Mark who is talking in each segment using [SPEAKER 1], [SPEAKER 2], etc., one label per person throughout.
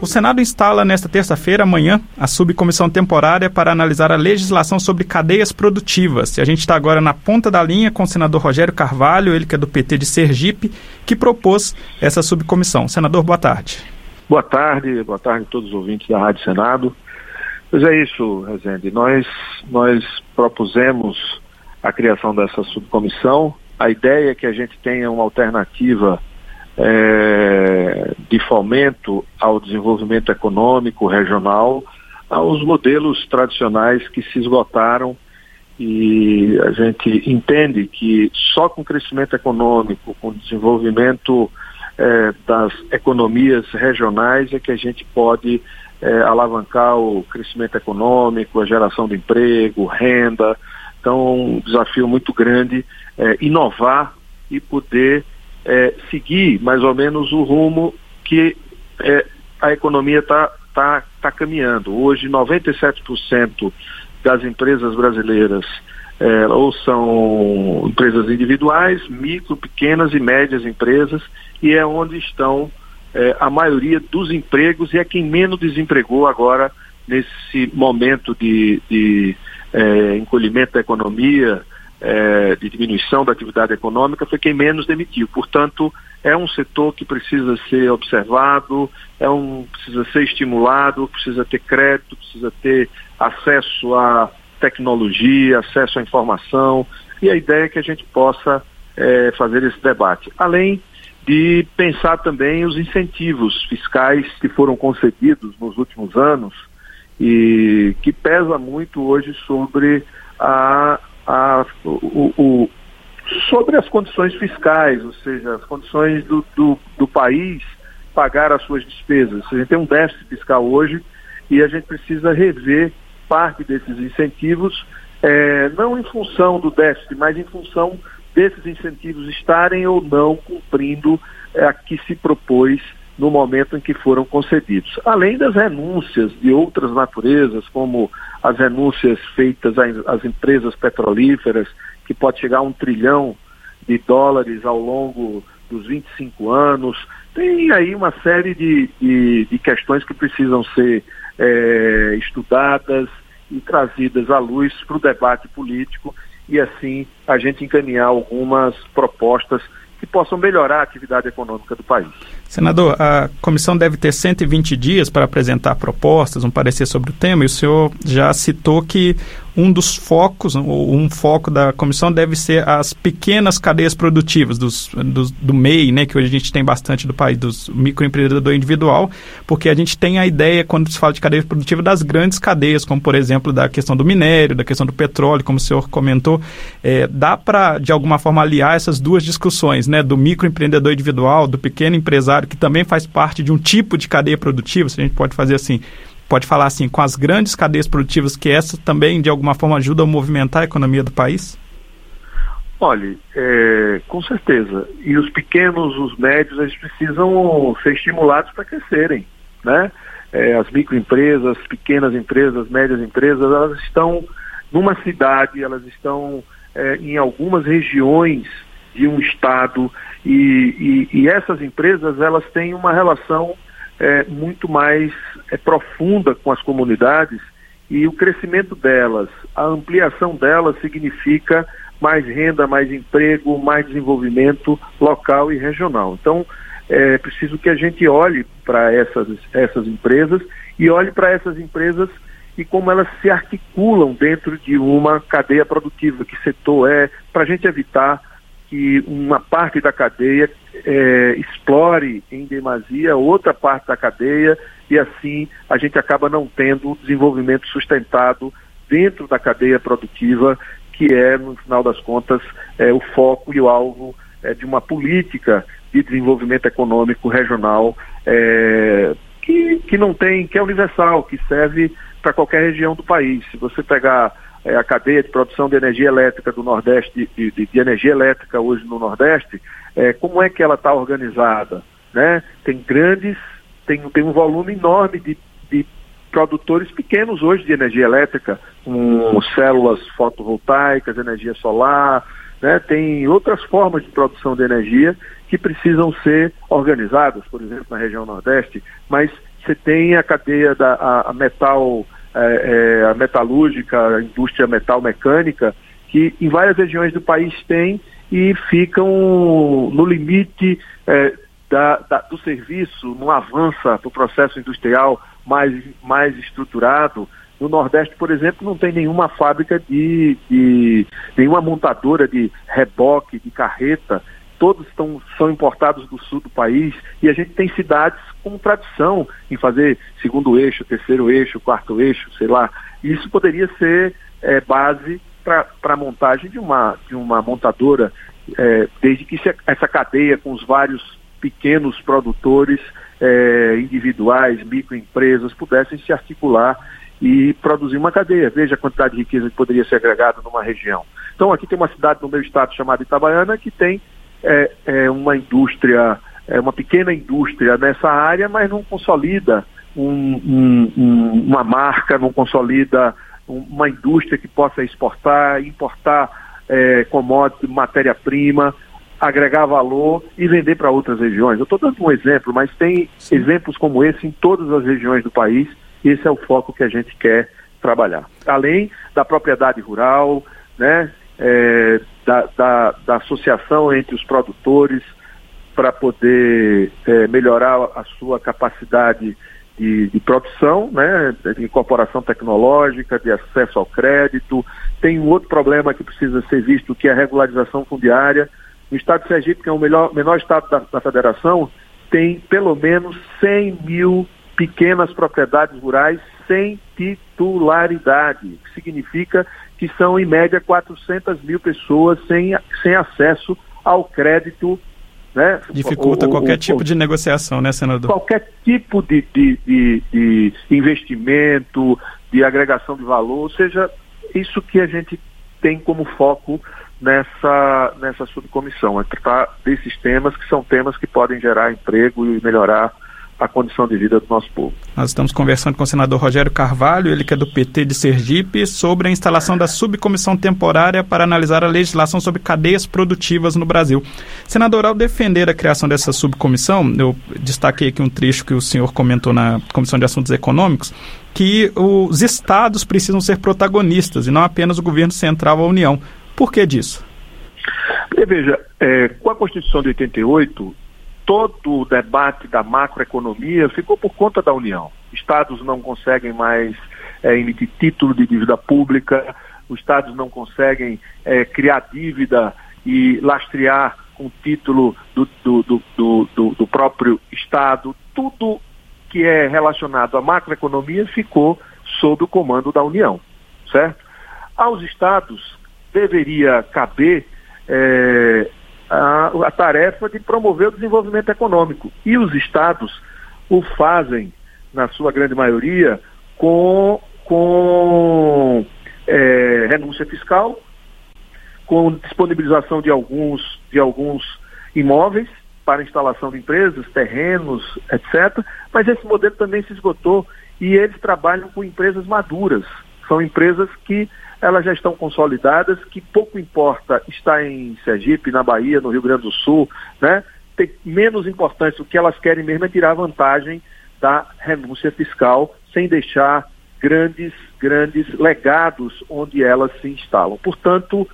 [SPEAKER 1] Senado instala nesta terça-feira, amanhã, a subcomissão temporária para analisar a legislação sobre cadeias produtivas. E a gente está agora na ponta da linha com o senador Rogério Carvalho, ele que é do PT de Sergipe, que propôs essa subcomissão. Senador, boa tarde.
[SPEAKER 2] Boa tarde a todos os ouvintes da Rádio Senado. Pois é isso, Rezende. Nós propusemos a criação dessa subcomissão. A ideia é que a gente tenha uma alternativa de fomento ao desenvolvimento econômico regional, aos modelos tradicionais que se esgotaram, e a gente entende que só com crescimento econômico, com desenvolvimento das economias regionais é que a gente pode alavancar o crescimento econômico, a geração de emprego, renda. Então, um desafio muito grande inovar e poder seguir mais ou menos o rumo que a economia está caminhando. Hoje, 97% das empresas brasileiras ou são empresas individuais, micro, pequenas e médias empresas, e é onde estão a maioria dos empregos, e é quem menos desempregou agora nesse momento de encolhimento da economia, de diminuição da atividade econômica, foi quem menos demitiu. Portanto, é um setor que precisa ser observado, precisa ser estimulado, precisa ter crédito, precisa ter acesso à tecnologia, acesso à informação, e a ideia é que a gente possa fazer esse debate. Além de pensar também os incentivos fiscais que foram concedidos nos últimos anos e que pesa muito hoje sobre sobre as condições fiscais, ou seja, as condições do país pagar as suas despesas. A gente tem um déficit fiscal hoje e a gente precisa rever parte desses incentivos, não em função do déficit, mas em função desses incentivos estarem ou não cumprindo a que se propôs no momento em que foram concedidos. Além das renúncias de outras naturezas, como as renúncias feitas às empresas petrolíferas, que pode chegar a $1 trilhão ao longo dos 25 anos. Tem aí uma série de questões que precisam ser estudadas e trazidas à luz para o debate político, e assim a gente encaminhar algumas propostas que possam melhorar a atividade econômica do país.
[SPEAKER 1] Senador, a comissão deve ter 120 dias para apresentar propostas, um parecer sobre o tema, e o senhor já citou que um dos focos, um foco da comissão deve ser as pequenas cadeias produtivas do MEI, né, que hoje a gente tem bastante do país, dos microempreendedor individual, porque a gente tem a ideia, quando se fala de cadeia produtiva, das grandes cadeias, como por exemplo da questão do minério, da questão do petróleo, como o senhor comentou. Dá para, de alguma forma, aliar essas duas discussões, né, do microempreendedor individual, do pequeno empresário, que também faz parte de um tipo de cadeia produtiva, se a gente pode fazer assim, pode falar assim, com as grandes cadeias produtivas, que essa também, de alguma forma, ajuda a movimentar a economia do país?
[SPEAKER 2] Olha, com certeza. E os pequenos, os médios, eles precisam ser estimulados para crescerem, né? As microempresas, pequenas empresas, médias empresas, elas estão numa cidade, elas estão em algumas regiões de um estado, e essas empresas, elas têm uma relação muito mais profunda com as comunidades, e o crescimento delas, a ampliação delas significa mais renda, mais emprego, mais desenvolvimento local e regional. Então, é preciso que a gente olhe para essas empresas e olhe para essas empresas e como elas se articulam dentro de uma cadeia produtiva, que setor para a gente evitar que uma parte da cadeia explore em demasia outra parte da cadeia, e assim a gente acaba não tendo desenvolvimento sustentado dentro da cadeia produtiva, que no final das contas, o foco e o alvo de uma política de desenvolvimento econômico regional que não tem, que é universal, que serve para qualquer região do país. Se você pegar a cadeia de produção de energia elétrica do Nordeste, de energia elétrica hoje no Nordeste, como é que ela está organizada, né? Tem um volume enorme de produtores pequenos hoje de energia elétrica, com células fotovoltaicas, energia solar, né? Tem outras formas de produção de energia que precisam ser organizadas, por exemplo, na região Nordeste, mas você tem a cadeia a metalúrgica, a indústria metal mecânica, que em várias regiões do país tem e ficam no limite do serviço, não avança para o processo industrial mais estruturado. No Nordeste, por exemplo, não tem nenhuma fábrica nenhuma montadora de reboque, de carreta. Todos são importados do sul do país, e a gente tem cidades com tradição em fazer segundo eixo, terceiro eixo, quarto eixo, sei lá. Isso poderia ser base para a montagem de uma montadora, desde que essa cadeia com os vários pequenos produtores individuais, microempresas, pudessem se articular e produzir uma cadeia. Veja a quantidade de riqueza que poderia ser agregada numa região. Então aqui tem uma cidade no meu estado chamada Itabaiana, que tem uma indústria, uma pequena indústria nessa área, mas não consolida uma marca, não consolida uma indústria que possa exportar, importar commodity, matéria-prima, agregar valor e vender para outras regiões. Eu estou dando um exemplo, mas tem exemplos como esse em todas as regiões do país. Esse é o foco que a gente quer trabalhar. Além da propriedade rural, né, da associação entre os produtores para poder melhorar a sua capacidade de produção, né, de incorporação tecnológica, de acesso ao crédito. Tem um outro problema que precisa ser visto, que é a regularização fundiária. No estado de Sergipe, que é o menor estado da federação, tem pelo menos 100 mil pequenas propriedades rurais sem titularidade, que significa que são, em média, 400 mil pessoas sem acesso ao crédito. Né?
[SPEAKER 1] Dificulta qualquer tipo de negociação, né, senador?
[SPEAKER 2] Qualquer tipo de investimento, de agregação de valor, ou seja, isso que a gente tem como foco nessa subcomissão, é tratar desses temas que são temas que podem gerar emprego e melhorar a condição de vida do nosso povo.
[SPEAKER 1] Nós estamos conversando com o senador Rogério Carvalho, ele que é do PT de Sergipe, sobre a instalação da subcomissão temporária para analisar a legislação sobre cadeias produtivas no Brasil. Senador, ao defender a criação dessa subcomissão, eu destaquei aqui um trecho que o senhor comentou na Comissão de Assuntos Econômicos, que os estados precisam ser protagonistas e não apenas o governo central, a União. Por que disso?
[SPEAKER 2] Porque, veja, com a Constituição de 88, todo o debate da macroeconomia ficou por conta da União. Estados não conseguem mais emitir título de dívida pública, os estados não conseguem criar dívida e lastrear com título do próprio estado. Tudo que é relacionado à macroeconomia ficou sob o comando da União, certo? Aos estados deveria caber a tarefa de promover o desenvolvimento econômico. E os estados o fazem, na sua grande maioria, com renúncia fiscal, com disponibilização de alguns imóveis para instalação de empresas, terrenos, etc. Mas esse modelo também se esgotou e eles trabalham com empresas maduras. São empresas que elas já estão consolidadas, que pouco importa estar em Sergipe, na Bahia, no Rio Grande do Sul, né? Tem menos importância, o que elas querem mesmo é tirar vantagem da renúncia fiscal, sem deixar grandes legados onde elas se instalam. Portanto,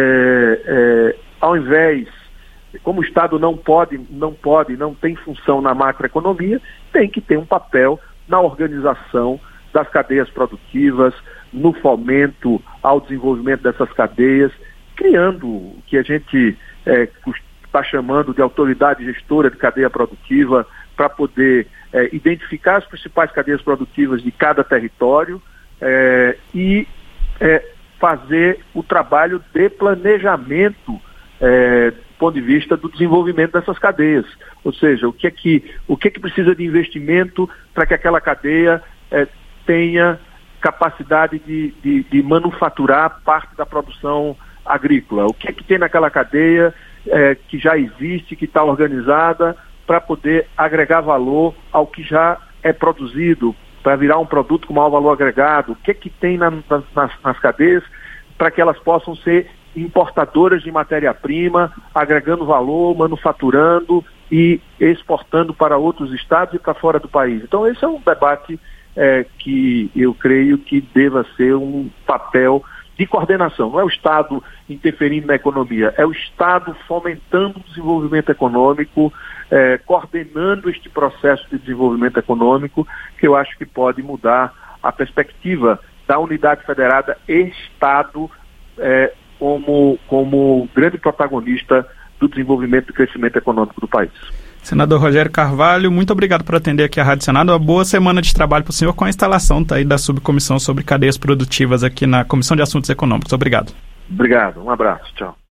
[SPEAKER 2] ao invés, como o Estado não tem função na macroeconomia, tem que ter um papel na organização das cadeias produtivas, no fomento ao desenvolvimento dessas cadeias, criando o que a gente está chamando de autoridade gestora de cadeia produtiva, para poder identificar as principais cadeias produtivas de cada território e fazer o trabalho de planejamento do ponto de vista do desenvolvimento dessas cadeias. Ou seja, o que é que precisa de investimento para que aquela cadeia tenha capacidade de manufaturar parte da produção agrícola. O que é que tem naquela cadeia que já existe, que está organizada, para poder agregar valor ao que já é produzido, para virar um produto com maior valor agregado. O que é que tem nas cadeias para que elas possam ser importadoras de matéria-prima, agregando valor, manufaturando e exportando para outros estados e para fora do país. Então esse é um debate que eu creio que deva ser um papel de coordenação. Não é o Estado interferindo na economia, é o Estado fomentando o desenvolvimento econômico, coordenando este processo de desenvolvimento econômico, que eu acho que pode mudar a perspectiva da unidade federada e Estado como grande protagonista do desenvolvimento e crescimento econômico do país.
[SPEAKER 1] Senador Rogério Carvalho, muito obrigado por atender aqui a Rádio Senado. Uma boa semana de trabalho para o senhor com a instalação aí da subcomissão sobre cadeias produtivas aqui na Comissão de Assuntos Econômicos. Obrigado.
[SPEAKER 2] Obrigado, um abraço, tchau.